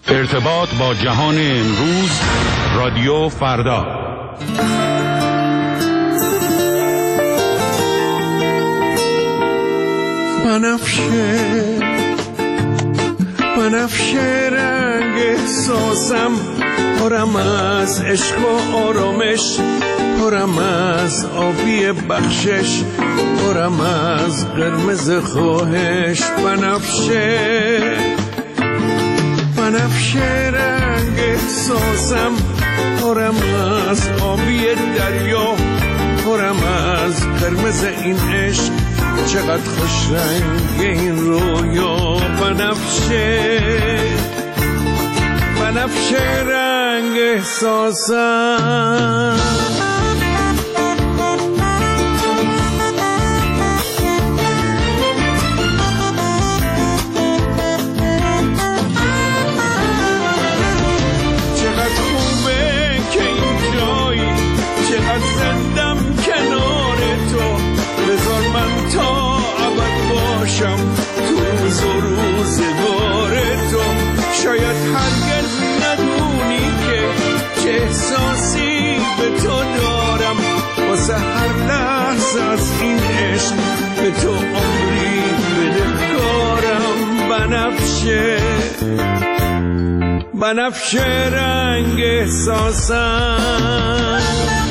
ارتباط با جهان امروز، رادیو فردا. بنفشه رنگ احساسم، پرم از عشق و آرامش، پرم از آبی بخشش، پرم از قرمز خواهش. بنفشه رنگ احساسم، پرم از آبی دریا، پرم از قرمز این عشق، چقدر خوش رنگ این رویا. بنفشه رنگ احساسم. چقدر خوبه که این جایی، چقدر زندم کنار تو، بذار من تا ابد باشم تو روز و روزگار تو. شاید هرگز ندونی که چه احساسی به تو دارم، واسه هر لحظه از این عشق به تو عمری بدهکارم. بنفشه رنگ احساسم.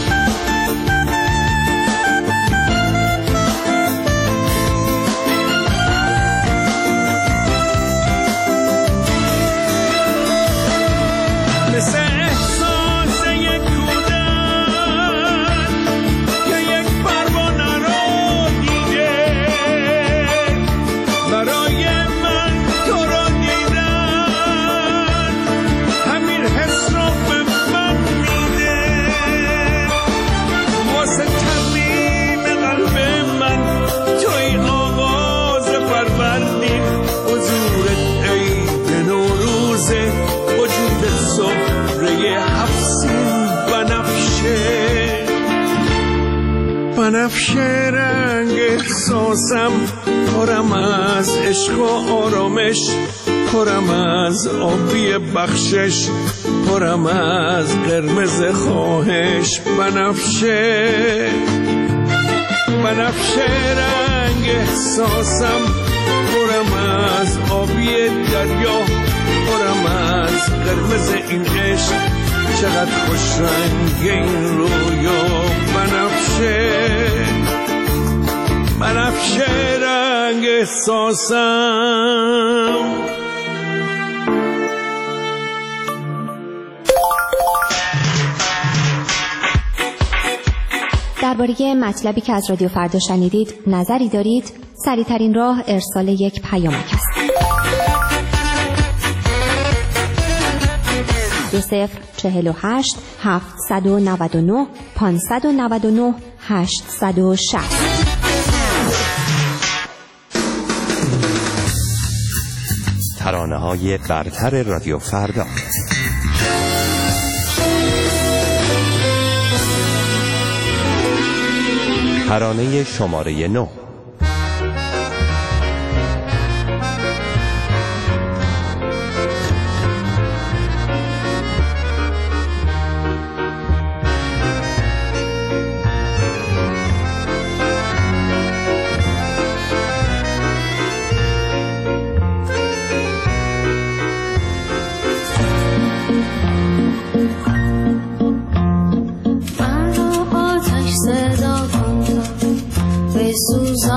بنفشه رنگ احساسم، پرم از عشق و آرامش، پرم از آبی بخشش، پرم از قرمز خواهش. بنفشه رنگ احساسم، پرم از آبی دریا، پرم از قرمز این عشق، چقدر خوش رنگ این رویا. بنفشه رنگ احساسم. درباره مطلبی که از رادیو فردا شنیدید نظری دارید؟ سریع‌ترین راه ارسال یک پیامک است. 2048 799 599 860. ترانه‌های برتر رادیو فردا. ترانه شماره 9. سوز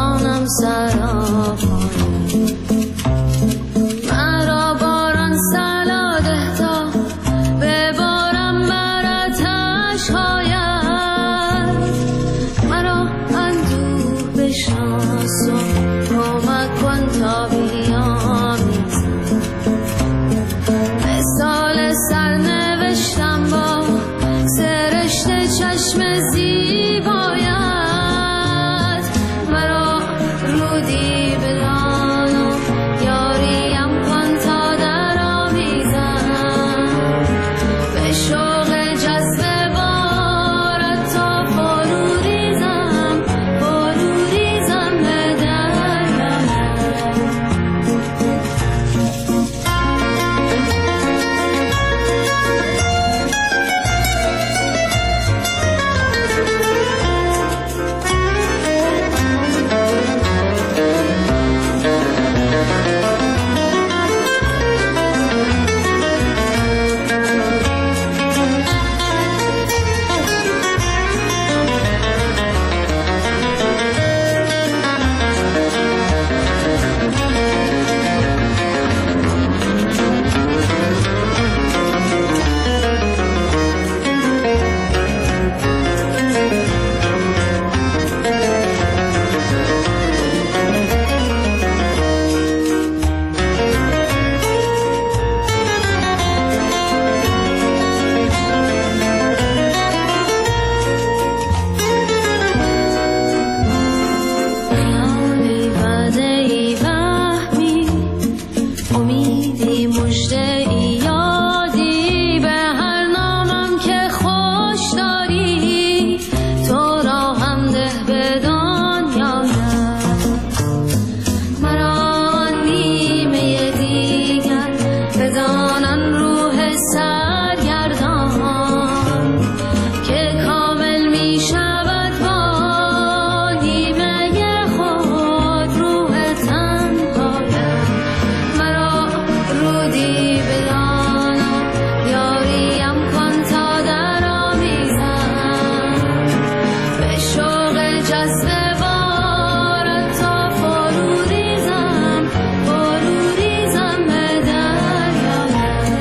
روزی مژده یادی به هر نامم که خوش داری تو را هم ده بدان یا نه مرا آن نیمه دیگر بدانن روح سرگردان که کامل می شود با نیمه خود روح تنهایم مرا رودی بدانا یاریم کن تا در آمیزم به شوق جذبه بارد تا فرو ریزم به دریایم.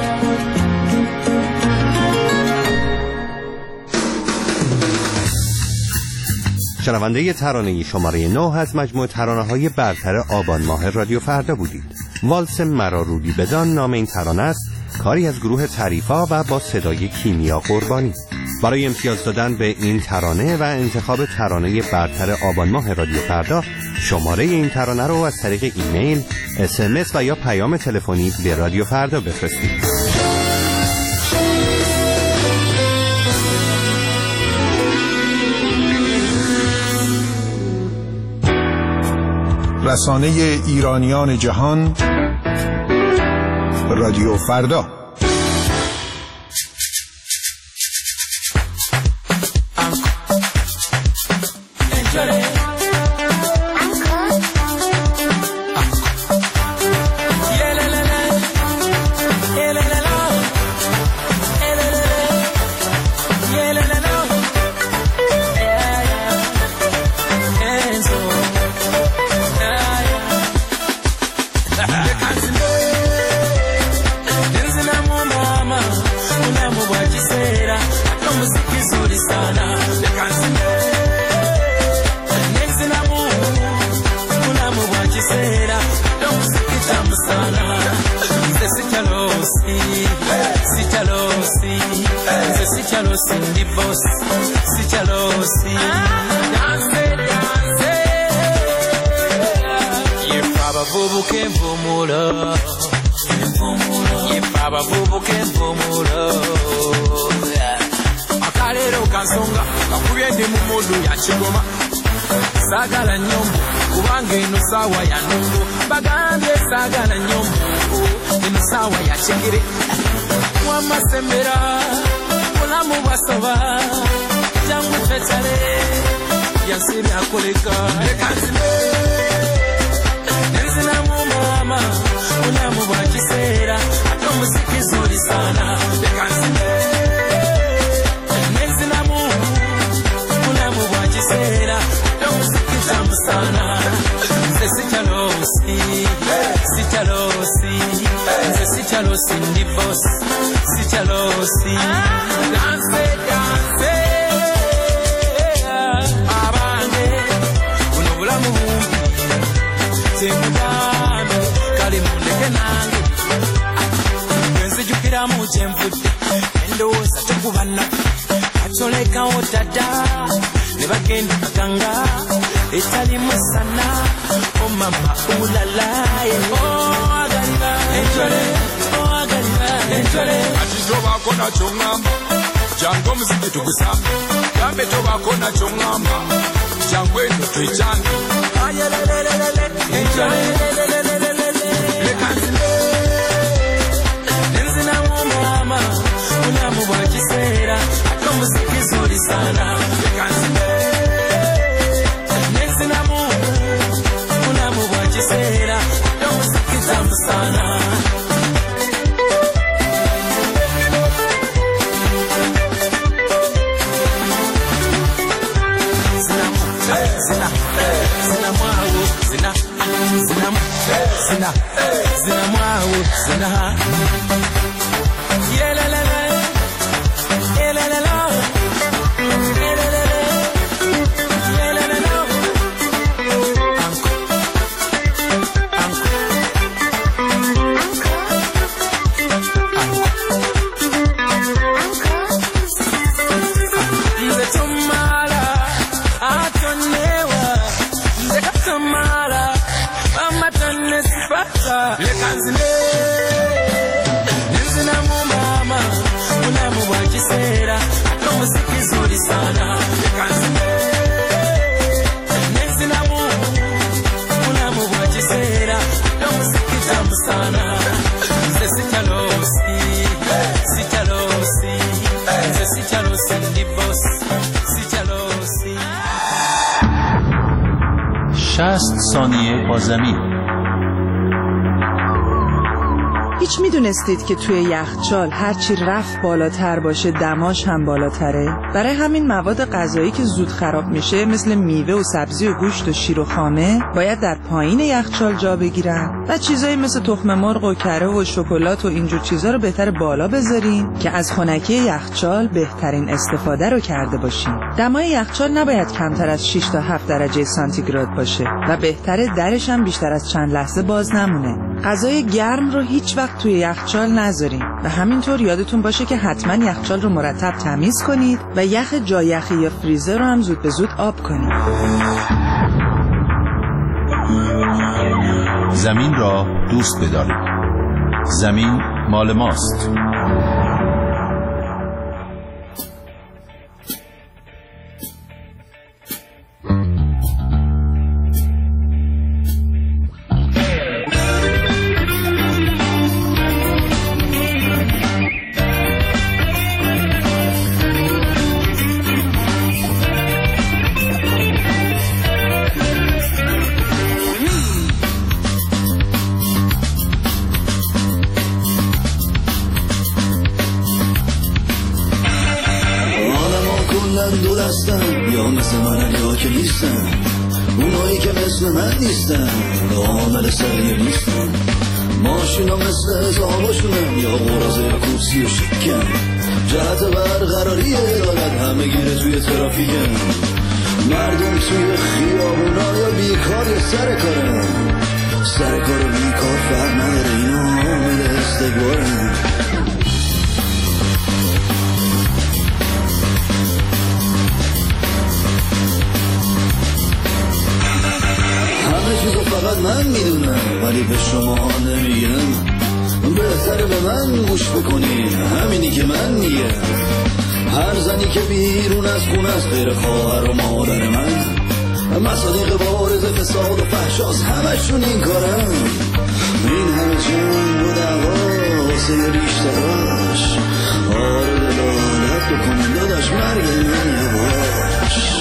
شنونده ترانه شماره 9 از مجموعه ترانه‌های برتر آبان ماه رادیو فردا بودید. والس مرا رودی بدان نام این ترانه است، کاری از گروه تعریفا و با صدای کیمیا قربانی. برای امتیاز دادن به این ترانه و انتخاب ترانه برتر آبان ماه رادیو فردا شماره این ترانه رو از طریق ایمیل، SMS و یا پیام تلفنی به رادیو فردا بفرستید. رسانه ایرانیان جهان رادیو فردا. Akalero kansonga kakubye ndi mu modu ya kigoma sagala nyombo kubanga eno sawa ya nungu bagambye sagala nyombo eno sawa ya kigere wamasembera mulamu basoba jangu tetale yansiri akoleka lekanzime nenzina mu mama mulamu bwa kiseera ate omusiki zuri sana lekanzime Sitalosi ndi boss sitalosi dance dance abange kuno bulamu temudame kali mundeke nange nzijukira mu kyemvudde endowooza tekubana atoleka otada ne bagenda baganga etali musana o mama ulalaye agaliba enjole ati tobako nakyo ŋŋamba jangu omuziki tugusamba gambe tobako nakyo ŋŋamba jangu eno twekyange leka nzine nenzinamu mama mulamu bwa kiseera ate omuziki zuri sana leka nzine nenzinamu mulamu bwa kiseera ate omuziki tamu sana. Zina mwawo zina yelelele yelelele yelelele yelelele nze tumala atonewa nze katumala mama tanesipata lekanzine ثانیه با زمین. هیچ میدونستید که توی یخچال هرچی رفت بالاتر باشه دماش هم بالاتره؟ برای همین مواد غذایی که زود خراب میشه مثل میوه و سبزی و گوشت و شیر و خامه باید در پایین یخچال جا بگیرن و چیزایی مثل تخم مرغ و کره و شکلات و اینجور چیزا رو بهتر بالا بذارین که از خنکی یخچال بهترین استفاده رو کرده باشین. دمای یخچال نباید کمتر از 6 تا 7 درجه سانتیگراد باشه و بهتره درش هم بیشتر از چند لحظه باز نمونه. غذای گرم رو هیچ وقت توی یخچال نذارین و همینطور یادتون باشه که حتما یخچال رو مرتب تمیز کنید و یخ جا یخی یا فریزر رو هم زود به زود آب کنید. زمین را دوست بدارید. زمین مال ماست. دو دستن یا مثل منن یا که نیستن، اونایی که مثل من نیستن عامل سریع نیستن، ماشینا مثل حساباشونن یا قرازه یا کرسی و شکن، جهت برقراری عدالت همه گیره توی ترافیکن، مردم توی خیابونا یا بیکار یا سر کارن، سر کار و بیکار فرق نداره، اینا عامل استکبارن. فقط من میدونم ولی به شما نمیگم، بهتره به من گوش بکنین، همینی که من میگم. هر زنی که بیرون از خونه است غیر خواهر و مادر من، مصادیق بارز فساد و فحشاست همشون این کارن، این همه جنگ و دعوا واسه بیشتراش، آره دلالت بکنین داداش مرگ من یواش.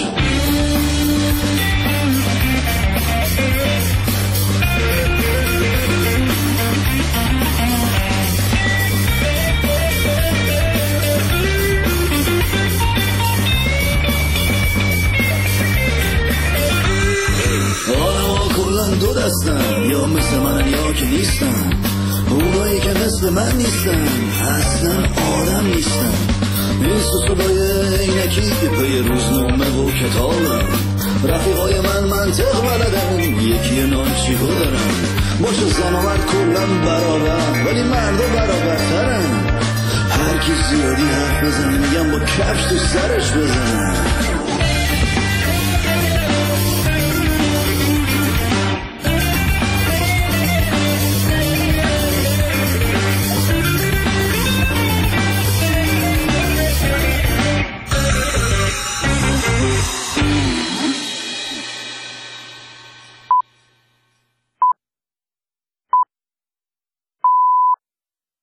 دو دستن یا مثل منن یا که نیستن، اونایی که مثل من نیستن اصلا آدم نیستن، نیست و صدای اینکی که پی روزنامه و کتابن، رفیقای من منطق بلدن یکی نانچیکو دارن، باشه زن و مرد کلن برابر ولی مردا برابرترن، هر کی زیادی حرف بزنه میگم با کفش تو سرش بزنن.